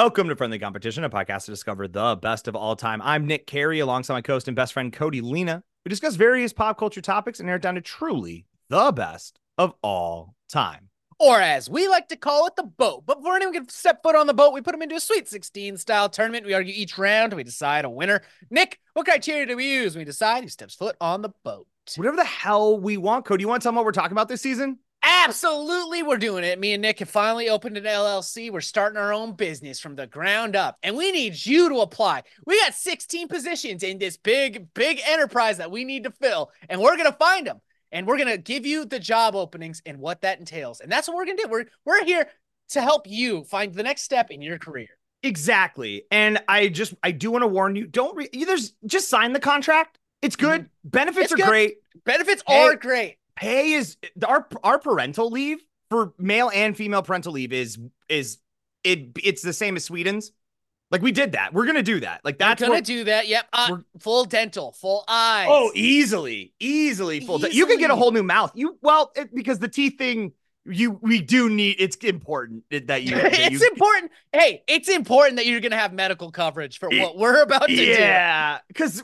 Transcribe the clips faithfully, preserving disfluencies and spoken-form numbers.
Welcome to Friendly Competition, a podcast to discover the best of all time. I'm Nick Carey, alongside my co-host and best friend Cody Lena. We discuss various pop culture topics and narrow it down to truly the best of all time. Or as we like to call it, the boat. But before anyone can step foot on the boat, we put them into a Sweet sixteen style tournament. We argue each round. We decide a winner. Nick, what criteria do we use when we decide who steps foot on the boat? Whatever the hell we want. Cody, you want to tell them what we're talking about this season? Absolutely, we're doing it. Me and Nick have finally opened an L L C. We're starting our own business from the ground up, and we need you to apply. We got sixteen positions in this big, big enterprise that we need to fill, and we're going to find them, and we're going to give you the job openings and what that entails, and that's what we're going to do. We're, we're here to help you find the next step in your career. Exactly, and I just, I do want to warn you, don't, re- there's, just sign the contract. It's good. Mm-hmm. Benefits it's are good. great. Benefits Hey, are great. Pay is our our parental leave for male and female parental leave is is it it's the same as Sweden's. Like, we did that. We're gonna do that. Like, that's We're gonna what, do that. Yep. Uh, full dental, full eyes. Oh, easily, easily full. Easily. You can get a whole new mouth. You well it, because the teeth thing. You we do need. It's important that you. That it's you, important. Hey, it's important that you're gonna have medical coverage for what we're about to yeah, do. Yeah, because.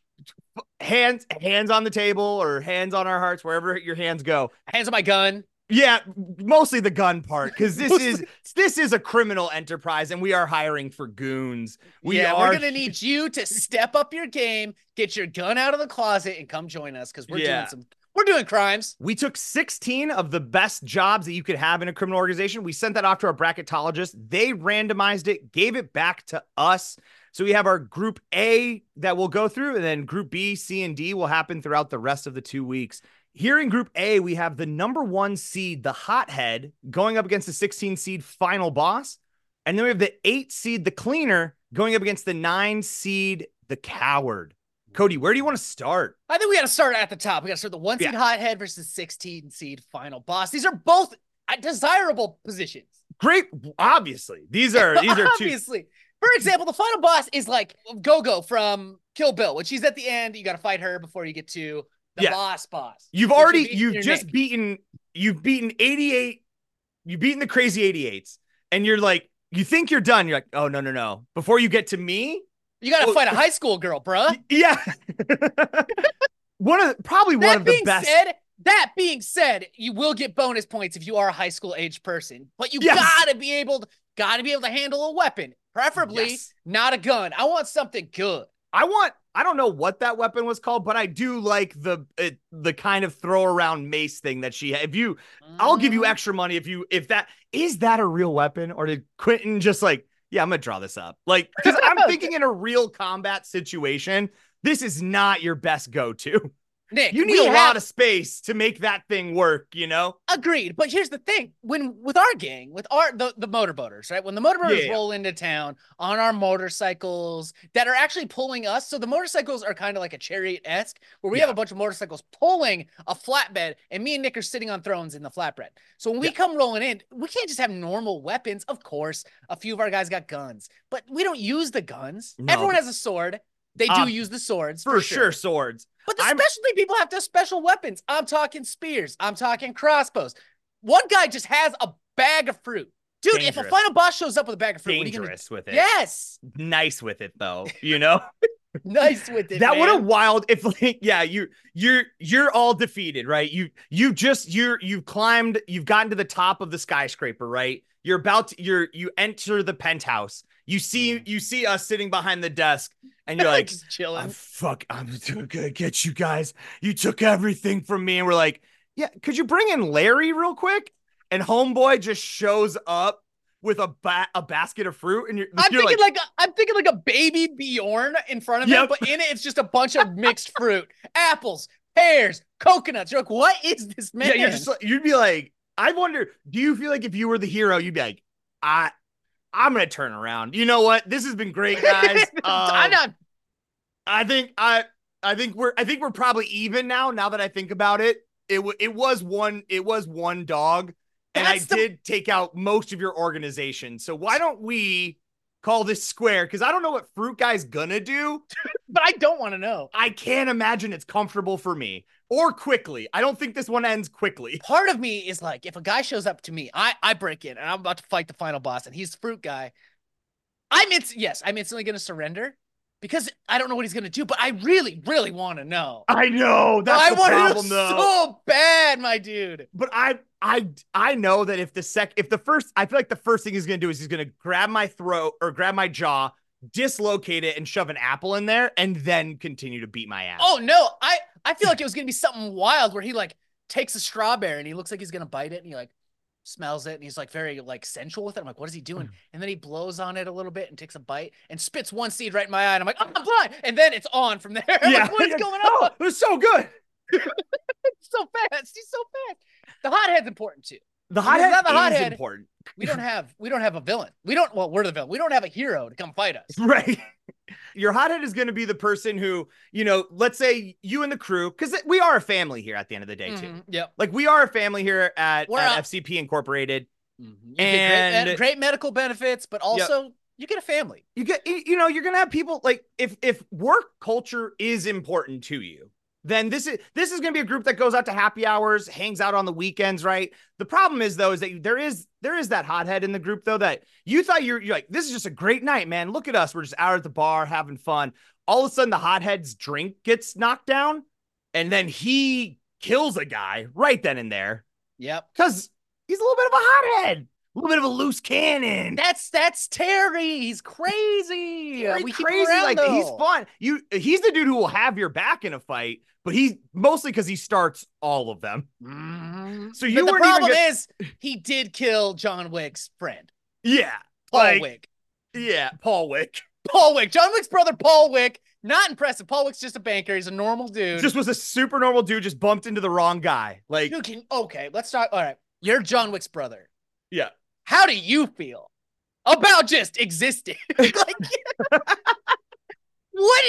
Hands, hands on the table or hands on our hearts, wherever your hands go. Hands on my gun. Yeah, mostly the gun part, because this is this is a criminal enterprise, and we are hiring for goons. We yeah, are... we're gonna need you to step up your game, get your gun out of the closet, and come join us because we're yeah. doing some. We're doing crimes. We took sixteen of the best jobs that you could have in a criminal organization. We sent that off to our bracketologist. They randomized it, gave it back to us. So we have our group A that we'll go through, and then group B, C, and D will happen throughout the rest of the two weeks. Here in group A, we have the number one seed, the Hothead, going up against the sixteen seed Final Boss. And then we have the eight seed, the Cleaner, going up against the nine seed, the Coward. Cody, where do you want to start? I think we got to start at the top. We got to start the one seed yeah. Hothead versus sixteen seed Final Boss. These are both desirable positions. Great. Obviously, these are, these are obviously. Two. For example, the Final Boss is like Gogo from Kill Bill, which she's at the end. You got to fight her before you get to the yeah. boss boss. You've already, you've just Nick. beaten, you've beaten eighty-eight, you've beaten the crazy eighty-eights, and you're like, you think you're done. You're like, oh, no, no, no. Before you get to me, you got to oh, fight a high school girl, bruh. Yeah. one of the, probably that one of the best. Said, that being said, you will get bonus points if you are a high school age person, but you yes. gotta be able to, gotta be able to handle a weapon. Preferably yes. not a gun. I want something good. I want, I don't know what that weapon was called, but I do like the uh, the kind of throw around mace thing that she had. If you, mm. I'll give you extra money if you, if that, is that a real weapon? Or did Quentin just like, yeah, I'm going to draw this up. Like, because I'm thinking in a real combat situation, this is not your best go-to. Nick, you need a have... lot of space to make that thing work, you know? Agreed. But here's the thing. When with our gang, with our the, the motorboaters, right? When the motorboaters yeah. roll into town on our motorcycles that are actually pulling us. So the motorcycles are kind of like a chariot-esque, where we yeah. have a bunch of motorcycles pulling a flatbed, and me and Nick are sitting on thrones in the flatbed. So when we yeah. come rolling in, we can't just have normal weapons. Of course, a few of our guys got guns, but we don't use the guns. No. Everyone has a sword. They do um, use the swords. For, for sure. sure, swords. But the I'm, specialty people have to have special weapons. I'm talking spears. I'm talking crossbows. One guy just has a bag of fruit. Dude, dangerous. If a final boss shows up with a bag of fruit, dangerous what are you with it. Yes. Nice with it, though, you know? Nice with it, That man. would have wild if like, yeah, you you're you're all defeated, right? You you just you're you've climbed, you've gotten to the top of the skyscraper, right? You're about to you're you enter the penthouse. You see, you see us sitting behind the desk, and you're like, just chilling. I'm fuck, I'm gonna get you guys. You took everything from me, and we're like, yeah. Could you bring in Larry real quick? And homeboy just shows up with a ba- a basket of fruit, and you're, I'm you're thinking like, like a, I'm thinking like a baby Bjorn in front of yep. him, but in it, it's just a bunch of mixed fruit, apples, pears, coconuts. You're like, what is this, man? Yeah, you're just like, you'd be like, I wonder, do you feel like if you were the hero, you'd be like, I. I'm going to turn around. You know what? This has been great, guys. Um, I'm not. I think I, I think we're, I think we're probably even now. Now that I think about it, it w- it was one, it was one dog, and That's I the... did take out most of your organization. So why don't we call this square? Because I don't know what Fruit Guy's gonna do, but I don't want to know. I can't imagine it's comfortable for me or quickly. I don't think this one ends quickly. Part of me is like, if a guy shows up to me, I, I break in and I'm about to fight the final boss and he's the Fruit Guy. I'm it's yes, I'm instantly gonna surrender because I don't know what he's gonna do, but I really, really want to know. I know that's I the want problem, to know though. so bad, my dude. But I, I, I know that if the sec, if the first, I feel like the first thing he's gonna do is he's gonna grab my throat or grab my jaw, dislocate it, and shove an apple in there, and then continue to beat my ass. Oh no, I I feel like it was gonna be something wild where he like takes a strawberry and he looks like he's gonna bite it and he like smells it and he's like very like sensual with it. I'm like, what is he doing? And then he blows on it a little bit and takes a bite and spits one seed right in my eye. And I'm like, oh, I'm blind. And then it's on from there. I'm yeah, like, what is going oh, on? it was so good. It's so fast. He's so fast. The hothead's important too. The hothead the is hothead, important. We don't have we don't have a villain. We don't well, we're the villain. We don't have a hero to come fight us. Right. Your hothead is going to be the person who, you know, let's say you and the crew, because we are a family here at the end of the day, too. Mm-hmm. Yep. Like we are a family here at, We're at up. F C P Incorporated. Mm-hmm. And great, great medical benefits, but also yep. you get a family. You get, you know, you're going to have people like if if work culture is important to you, then this is this is going to be a group that goes out to happy hours, hangs out on the weekends, right? The problem is though is that there is there is that hothead in the group though that you thought you're, you're like, this is just a great night, man. Look at us, we're just out at the bar having fun. All of a sudden the hothead's drink gets knocked down, and then he kills a guy right then and there. Yep, because he's a little bit of a hothead, a little bit of a loose cannon. That's that's Terry. He's crazy. He's we crazy. keep him around, like though. He's fun. You, he's the dude who will have your back in a fight, but he's mostly because he starts all of them. Mm-hmm. So you but the weren't problem even get... is he did kill John Wick's friend. Yeah, Paul like, Wick. Yeah, Paul Wick. Paul Wick. John Wick's brother, Paul Wick. Not impressive. Paul Wick's just a banker. He's a normal dude. Just was a super normal dude. Just bumped into the wrong guy. Like, you can okay. Let's talk. All right, you're John Wick's brother. Yeah. How do you feel about just existing? Like, what?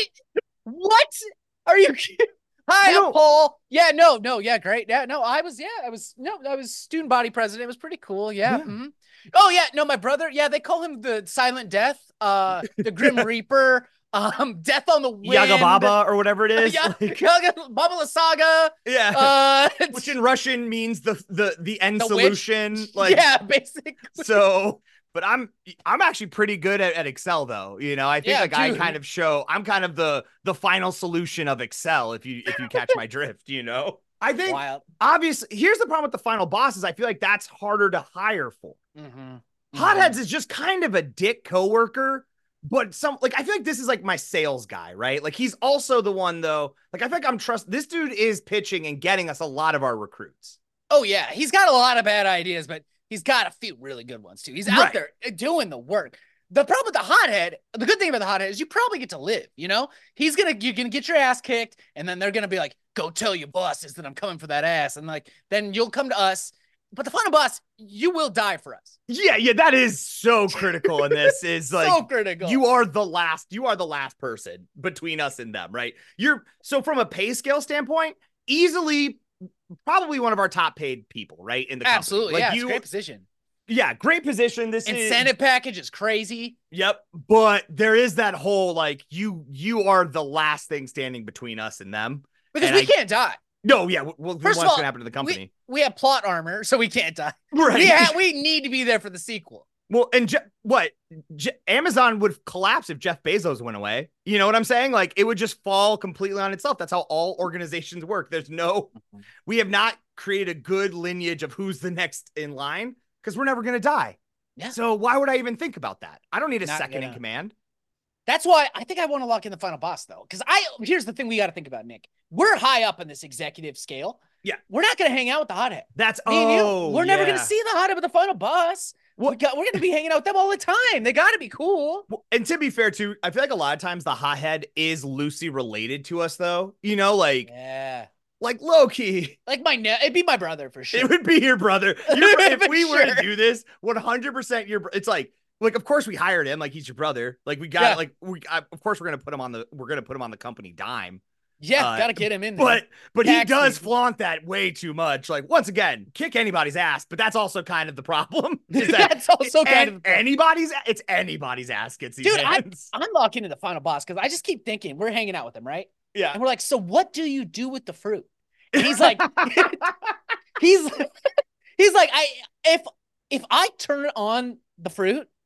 What are you? Hi, you I'm Paul. Yeah, no, no, yeah, great. Yeah, no, I was, yeah, I was, no, I was student body president. It was pretty cool. Yeah. yeah. Mm-hmm. Oh yeah, no, my brother. Yeah, they call him the Silent Death, uh, the Grim Reaper, um, Death on the Wind, Yaga Baba or whatever it is. Yeah, like, Yaga Baba Saga. Yeah, uh, which in Russian means the the the end the solution. Witch. Like, yeah, basically. So. But I'm I'm actually pretty good at, at Excel though. You know, I think yeah, like dude. I kind of show I'm kind of the the final solution of Excel if you if you catch my drift, you know. I think Wild. Obviously here's the problem with the final bosses. I feel like that's harder to hire for. Mm-hmm. Hotheads mm-hmm. is just kind of a dick coworker, but some like I feel like this is like my sales guy, right? Like he's also the one though. Like I feel like I'm trust this dude is pitching and getting us a lot of our recruits. Oh yeah, he's got a lot of bad ideas, but he's got a few really good ones too. He's out right. there doing the work. The problem with the hothead, the good thing about the hothead is you probably get to live, you know? He's gonna, you're gonna get your ass kicked, and then they're gonna be like, go tell your bosses that I'm coming for that ass. And like, then you'll come to us. But the final boss, you will die for us. Yeah, yeah, that is so critical in this. Is like so critical. You are the last, you are the last person between us and them, right? You're so from a pay scale standpoint, easily probably one of our top paid people, right? In the company. Absolutely, like yeah, you, it's great position. Yeah, great position. This incentive is, package is crazy. Yep, but there is that whole like you you are the last thing standing between us and them because and we I, can't die. No, yeah. Well, First what's of all, gonna happen to the company? We, we have plot armor, so we can't die. Right. We ha- we need to be there for the sequel. Well, and Je- what Je- Amazon would collapse if Jeff Bezos went away. You know what I'm saying? Like it would just fall completely on itself. That's how all organizations work. There's no, we have not created a good lineage of who's the next in line because we're never going to die. Yeah. So why would I even think about that? I don't need a Not second gonna. in command. That's why I think I want to lock in the final boss though. Cause I, here's the thing we got to think about, Nick. We're high up on this executive scale. Yeah. We're not going to hang out with the hothead. That's, Me oh, We're yeah. never going to see the hothead with the final boss. We got, we're going to be hanging out with them all the time. They got to be cool. Well, and to be fair, too, I feel like a lot of times the hothead is loosely related to us, though. You know, like, yeah, like low key, like my ne- it'd be my brother for sure. It would be your brother. Your, if we sure. were to do this, one hundred percent your. It's like, like of course we hired him, like he's your brother. Like we got, yeah. like we, I, of course we're gonna put him on the, we're gonna put him on the company dime. Yeah, uh, gotta get him in there. But but Tax he does me. flaunt that way too much. Like once again, kick anybody's ass. But that's also kind of the problem. Is that that's also kind an, of the problem. anybody's. It's anybody's ass gets these Dude, hands. I, I'm locking into the final boss because I just keep thinking we're hanging out with him, right? Yeah, and we're like, so what do you do with the fruit? And he's like, he's he's like, I if if I turn on the fruit,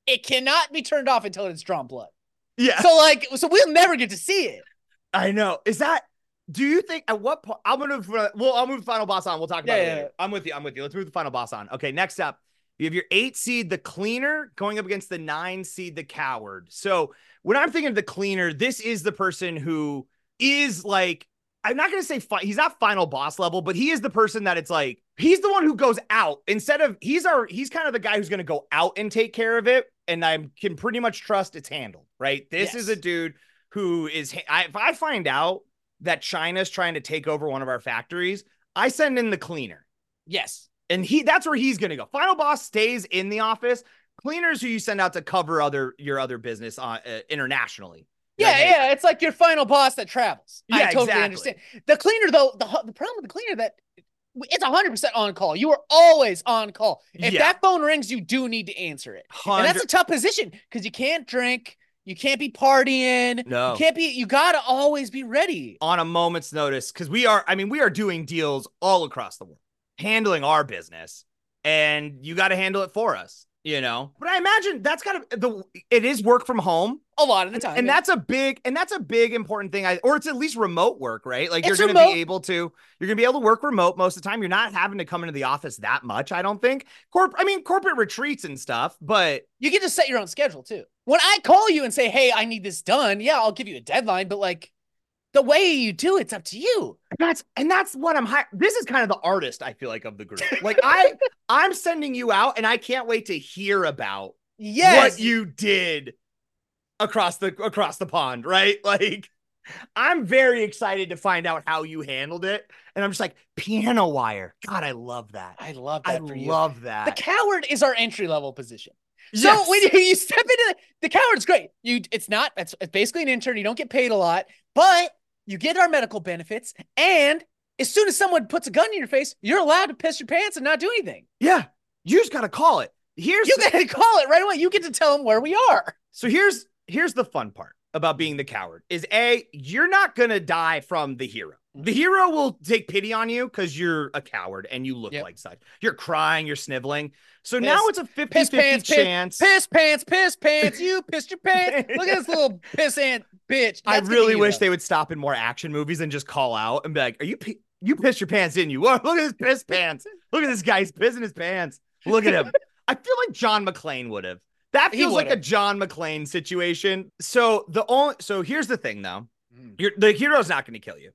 it cannot be turned off until it's drawn blood. Yeah. So like, so we'll never get to see it. I know. Is that? Do you think at what point? I'm gonna. Well, I'll move the final boss on. We'll talk about Yeah, it yeah, later. yeah. I'm with you. I'm with you. Let's move the final boss on. Okay. Next up, you have your eight seed, the Cleaner, going up against the nine seed, the Coward. So when I'm thinking of the Cleaner, this is the person who is like, I'm not gonna say fi- he's not final boss level, but he is the person that it's like he's the one who goes out instead of he's our he's kind of the guy who's gonna go out and take care of it, and I can pretty much trust it's handled. Right. This Yes. is a dude who is. I, if I find out that China's trying to take over one of our factories, I send in the Cleaner. Yes. And he that's where he's going to go. Final boss stays in the office. Cleaners who you send out to cover other your other business uh, uh, internationally. Yeah, Like, hey, yeah, it's like your final boss that travels. Yeah, I totally exactly. understand. The Cleaner, though, the the problem with the Cleaner that it's one hundred percent on call. You are always on call. If Yeah. that phone rings, you do need to answer it. one hundred And that's a tough position because you can't drink, you can't be partying, No. you can't be. You gotta always be ready. on a moment's notice, because we are, I mean, we are doing deals all across the world, handling our business, and you got to handle it for us, you know. But I imagine that's kind of the it is work from home. A lot of the time, And yeah. that's a big, and that's a big important thing. I, or it's at least remote work, right? Like It's you're going to remote. be able to, you're going to be able to work remote most of the time. You're not having to come into the office that much. I don't think corp, I mean, corporate retreats and stuff, but You get to set your own schedule too. When I call you and say, "Hey, I need this done," yeah, I'll give you a deadline, but like the way you do it's up to you. that's, and that's what I'm, hi- this is kind of the artist, I feel like, of the group. Like I, I'm sending you out and I can't wait to hear about Yes, what you did across the, across the pond, right? Like I'm very excited to find out how you handled it. And I'm just like, piano wire. God, I love that. I love I that for you. love The that. Coward is our entry level position. So Yes. when you, you step into the, the Coward's great. You, it's not. It's, it's basically an intern. You don't get paid a lot, but you get our medical benefits. And as soon as someone puts a gun in your face, you're allowed to piss your pants and not do anything. Yeah, you just gotta call it. Here's You the- gotta call it right away. You get to tell them where we are. so here's here's the fun part about being the Coward is A, you're not gonna die from the hero. The hero will take pity on you because you're a coward and you look Yep. like such. You're crying, you're sniveling. So Piss- now it's a fifty Piss fifty pants, piss, chance. piss pants, piss pants. You pissed your pants. Look at this little piss ant bitch. I That's gonna really be wish you. they would stop in more action movies and just call out and be like, "Are you pi- you pissed your pants, didn't you? Whoa, look at his piss pants. Look at this guy. He's pissing his pants. Look at him." I feel like John McClane would have. That He feels like a would've. John McClane situation. So the only so here's the thing though. Mm. You're, the hero's not going to kill you,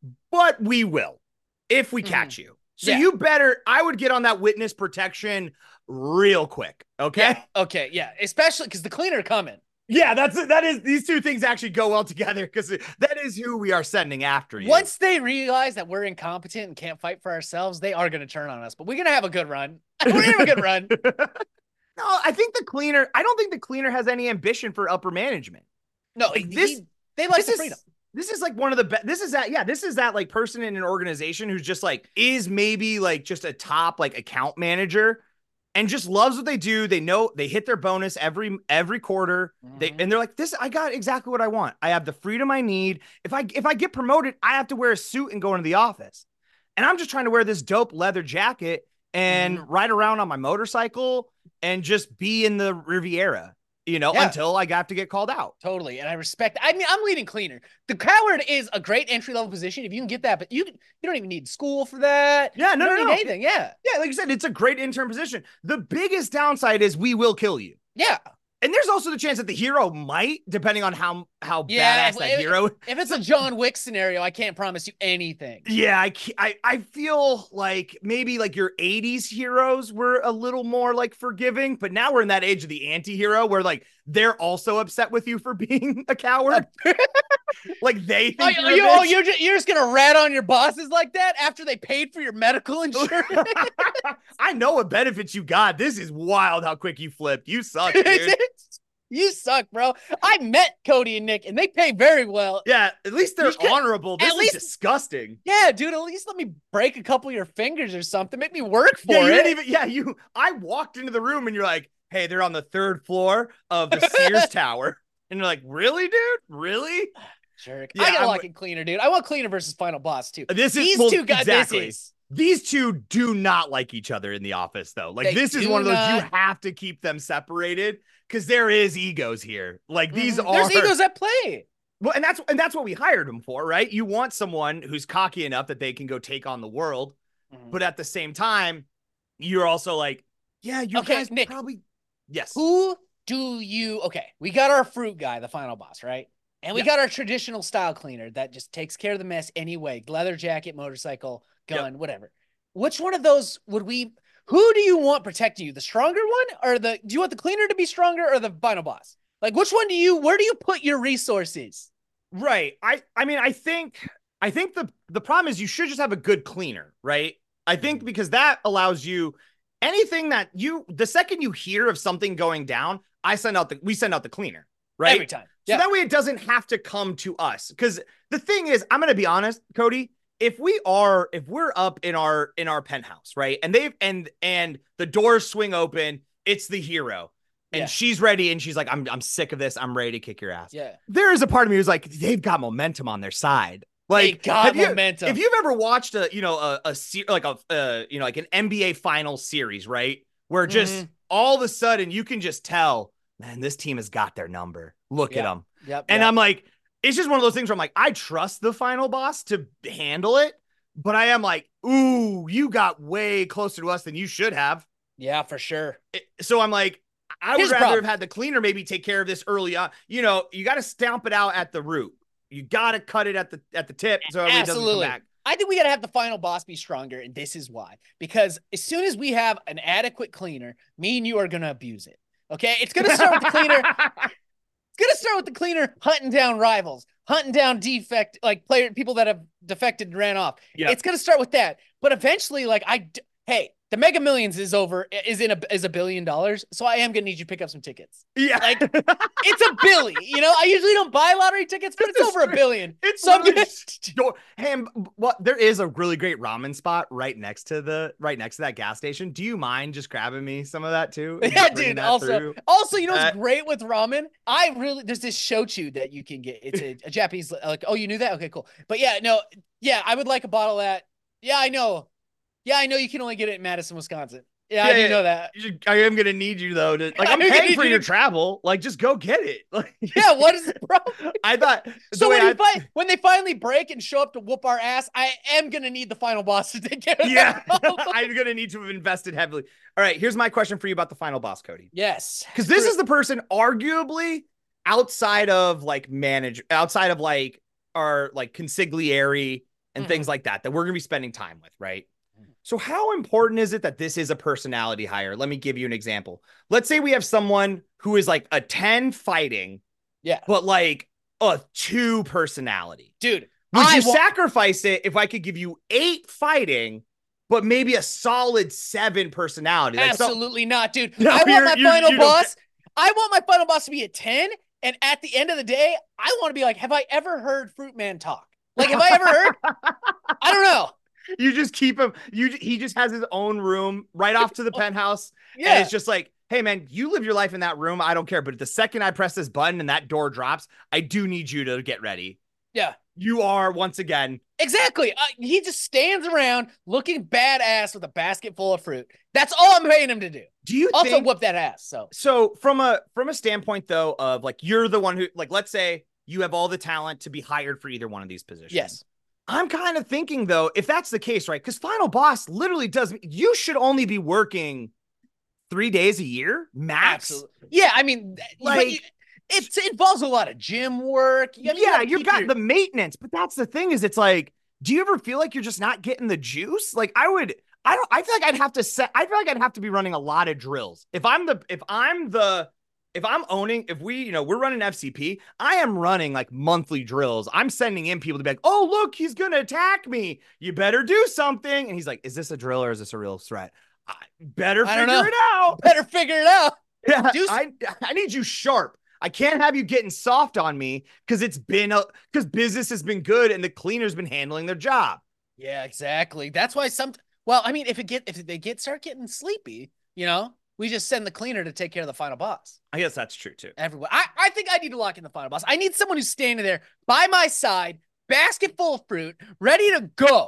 but we will if we Mhm. catch you. So Yeah. you better. I would get on that witness protection real quick. Okay. Yeah. Okay. Yeah. Especially because the Cleaner coming. Yeah, that's that is these two things actually go well together because that is who we are sending after you. Once they realize that we're incompetent and can't fight for ourselves, they are going to turn on us. But we're going to have a good run. We're going to have a good run. No, I think the Cleaner. I don't think the Cleaner has any ambition for upper management. No, Like, he- this- they like this the is freedom. this is like one of the best. This is that yeah. This is that like person in an organization who's just like is maybe like just a top like account manager and just loves what they do. They know they hit their bonus every every quarter. They Mhm. and they're like, this. I got exactly what I want. I have the freedom I need. If I if I get promoted, I have to wear a suit and go into the office. And I'm just trying to wear this dope leather jacket and Mhm. ride around on my motorcycle and just be in the Riviera, you know, Yeah. until I got to get called out. Totally. And I respect. I mean, I'm leading Cleaner. The Coward is a great entry level position if you can get that, but you you don't even need school for that. Yeah, no, you no, don't no. need anything. Yeah. Yeah, like you said, it's a great intern position. The biggest downside is we will kill you. Yeah. And there's also the chance that the hero might, depending on how how Yeah, badass that if- hero. If it's a John Wick scenario, I can't promise you anything. Yeah, I, ca- I I feel like maybe like your eighties heroes were a little more like forgiving, but now we're in that age of the anti-hero where like they're also upset with you for being a coward. Like they Oh, think you, you're, a you- oh, bitch. you're, just, you're just gonna rat on your bosses like that after they paid for your medical insurance? I know what benefits you got. This is wild how quick you flipped. You suck, dude. You suck, bro. I met Cody and Nick, and they pay very well. Yeah, at least they're You could- honorable. This at is least- disgusting. Yeah, dude. At least let me break a couple of your fingers or something. Make me work for Yeah, you it. didn't even. Yeah, you. I walked into the room and you're like, "Hey, they're on the third floor of the Sears Tower," and you're like, "Really, dude? Really?" Jerk. Yeah, I gotta I'm- like it Cleaner, dude. I want Cleaner versus Final Boss too. This is These well, two guys. exactly. This is These two do not like each other in the office, though. Like, They this is do one of those, not. you have to keep them separated because there is egos here. Like, these Mhm. are There's egos at play. well, and that's and that's what we hired him for, right? You want someone who's cocky enough that they can go take on the world, Mhm. but at the same time, you're also like, yeah, you Okay, guys Nick, probably yes. Who do you? Okay, we got our fruit guy, the final boss, right? And we Yeah. got our traditional style cleaner that just takes care of the mess anyway. Leather jacket, motorcycle, gun, Yep. whatever. Which one of those would we? Who do you want protecting you? The stronger one, or the? Do you want the cleaner to be stronger, or the final boss? Like, which one do you? Where do you put your resources? Right. I I mean, I think I think the the problem is you should just have a good cleaner, right? I think because that allows you anything that you the second you hear of something going down, I send out the we send out the cleaner, right? Every time. So Yeah. that way it doesn't have to come to us. Because the thing is, I'm gonna be honest, Cody. If we are, if we're up in our in our penthouse, right, and they've and and the doors swing open, it's the hero, and Yeah. she's ready, and she's like, "I'm I'm sick of this. I'm ready to kick your ass." Yeah. There is a part of me who's like, they've got momentum on their side. They Like, got have you- momentum. if you've ever watched a, you know, a, a se- like a, uh, you know, like an N B A Finals series, right, where just Mhm. all of a sudden you can just tell, man, this team has got their number. Look Yep. at them. Yep. And yep. I'm like, it's just one of those things where I'm like, I trust the final boss to handle it, but I am like, ooh, you got way closer to us than you should have. Yeah, for sure. It- so I'm like, I Here's would the rather problem. have had the cleaner maybe take care of this early on. You know, you got to stamp it out at the root. You got to cut it at the at the tip so it doesn't come Absolutely. back. I think we got to have the final boss be stronger, and this is why. Because as soon as we have an adequate cleaner, me and you are going to abuse it. Okay? It's going to start with the cleaner. It's going to start with the cleaner hunting down rivals, hunting down defect, like player people that have defected and ran off. Yeah. It's going to start with that. But eventually, like, I, d- hey, the Mega Millions is over, is in a, is a billion dollars. So I am going to need you to pick up some tickets. Yeah. Like, it's a billy. You know, I usually don't buy lottery tickets, but it's It's over a true. billion. It's So I'm literally gonna- just door- hey, and what there is a really great ramen spot right next to the right next to that gas station. Do you mind just grabbing me some of that too? and Yeah, just bringing dude. that Also, through? also, you know what's Uh, great with ramen? I really there's this shochu that you can get. It's a, a Japanese like. Oh, you knew that? Okay, cool. But yeah, no, yeah, I would like a bottle of that. Yeah, I know. Yeah, I know you can only get it in Madison, Wisconsin. Yeah, I Yeah, do yeah. know that. you should- I am gonna need you though. To, like I'm I'm gonna paying need for you your to- travel. Like just go get it. Like, Yeah, what is the problem? I thought. the So way when, you I- fi- when they finally break and show up to whoop our ass, I am gonna need the final boss to take care of yeah, that. I'm gonna need to have invested heavily. All right, here's my question for you about the final boss, Cody. Yes, Because this is the person arguably outside of like manage outside of like our like consigliere and Mhm. things like that that we're gonna be spending time with, right? So how important is it that this is a personality hire? Let me give you an example. Let's say we have someone who is like a ten fighting, yeah, but like a two personality. dude. Would I you wa- sacrifice it if I could give you eight fighting, but maybe a solid seven personality? Like, so- Absolutely not, dude. No, I want you're- my you're- final you don't- boss. I want my final boss to be a ten. And at the end of the day, I want to be like, have I ever heard Fruit Man talk? Like, have I ever heard? I don't know. You just keep him. You he just has his own room right off to the penthouse, and Yeah. it's just like, hey man, you live your life in that room. I don't care. But the second I press this button and that door drops, I do need you to get ready. Yeah. You are once again. Exactly. Uh, he just stands around looking badass with a basket full of fruit. That's all I'm paying him to do. Do you Also think? whoop that ass. So So from a from a standpoint though of like you're the one who like let's say you have all the talent to be hired for either one of these positions. yes. I'm kind of thinking though, if that's the case, right? Because Final Boss literally does. You should only be working three days a year max. Absolutely. Yeah, I mean, Like- like it involves a lot of gym work. I mean, you yeah, gotta you've keep got your- the maintenance, but that's the thing is, it's like, do you ever feel like you're just not getting the juice? Like I would, I don't. I feel like I'd have to set. I feel like I'd have to be running a lot of drills if I'm the if I'm the if I'm owning, if we, you know, we're running F C P, I am running like monthly drills. I'm sending in people to be like, oh, look, he's going to attack me. You better do something. And he's like, is this a drill or is this a real threat? I better I don't figure know. it out. better figure it out. Yeah, Do I, I need you sharp. I can't have you getting soft on me because it's been a because business has been good and the cleaner's been handling their job. Yeah, exactly. That's why some. Well, I mean, if it get if they get start getting sleepy, you know, we just send the cleaner to take care of the final boss. I guess that's true too. Everyone, I I think I need to lock in the final boss. I need someone who's standing there by my side, basket full of fruit, ready to go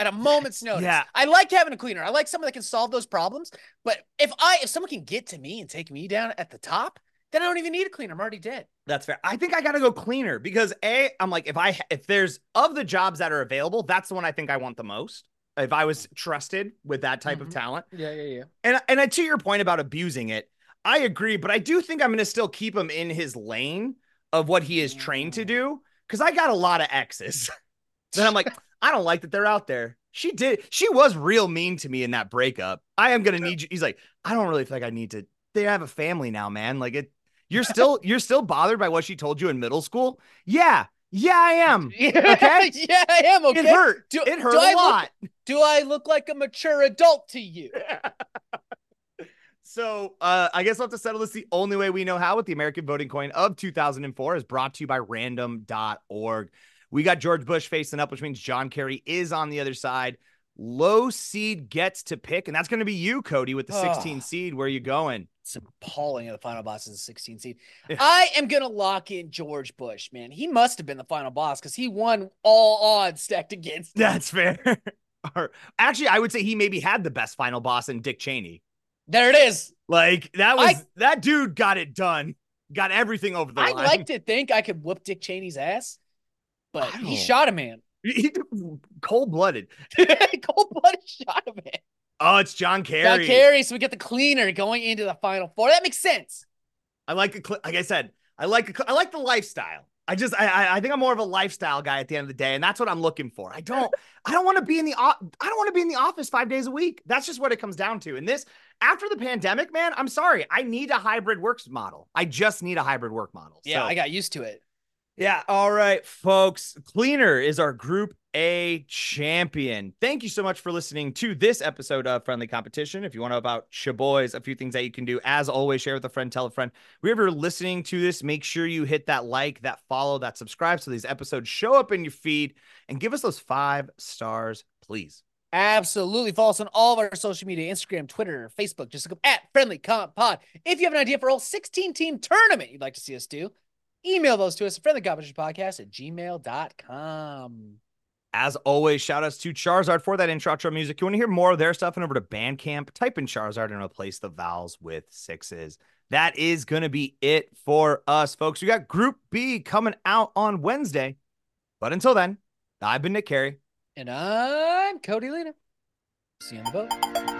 at a moment's notice. Yeah. I like having a cleaner. I like someone that can solve those problems. But if I if someone can get to me and take me down at the top, then I don't even need a cleaner. I'm already dead. That's fair. I think I got to go cleaner because A, I'm like, if I, if there's of the jobs that are available, that's the one I think I want the most. If I was trusted with that type mm-hmm. of talent. Yeah, yeah, yeah. And, and I, to your point about abusing it, I agree, but I do think I'm going to still keep him in his lane of what he is trained to do. Cause I got a lot of exes that I'm like, I don't like that they're out there. She did. She was real mean to me in that breakup. I am going to need you. He's like, I don't really feel like I need to, they have a family now, man. Like it, You're still you're still bothered by what she told you in middle school? Yeah. Yeah, I am. Yeah, okay? Yeah, I am. Okay. It hurt. Do, it hurt do a I lot. Look, do I look like a mature adult to you? So uh, I guess we'll have to settle this the only way we know how with the American voting coin of two thousand four is brought to you by random dot org. We got George Bush facing up, which means John Kerry is on the other side. Low seed gets to pick, and that's going to be you, Cody, with the sixteen oh. seed. Where are you going? It's appalling that the final boss is a sixteen seed. I am going to lock in George Bush, man. He must have been the final boss because he won all odds stacked against him. That's fair. Actually, I would say he maybe had the best final boss in Dick Cheney. There it is. Like, that was, I, that dude got it done. Got everything over the I'd line. I'd like to think I could whoop Dick Cheney's ass, but he shot a man. He, cold-blooded. Cold-blooded shot a man. Oh, it's John Kerry. John Kerry, so we get the cleaner going into the final four. That makes sense. I like a, like I said, I like a, I like the lifestyle. I just I I think I'm more of a lifestyle guy at the end of the day, and that's what I'm looking for. I don't I don't want to be in the I don't want to be in the office five days a week. That's just what it comes down to. And this after the pandemic, man, I'm sorry, I need a hybrid works model. I just need a hybrid work model. Yeah, so, I got used to it. Yeah. All right, folks. Cleaner is our Group A champion. Thank you so much for listening to this episode of Friendly Competition. If you want to know about Shaboys, a few things that you can do, as always, share with a friend, tell a friend. Wherever you're listening to this, make sure you hit that like, that follow, that subscribe so these episodes show up in your feed and give us those five stars, please. Absolutely. Follow us on all of our social media, Instagram, Twitter, Facebook. Just look up at Friendly Comp Pod. If you have an idea for a sixteen team tournament you'd like to see us do, email those to us at friendly competition podcast at gmail dot com. As always, shout outs to Charizard for that intro outro music. You want to hear more of their stuff? And over to Bandcamp, type in Charizard and replace the vowels with sixes. That is going to be it for us, folks. We got Group B coming out on Wednesday. But until then, I've been Nick Carey. And I'm Cody Lena. See you on the boat.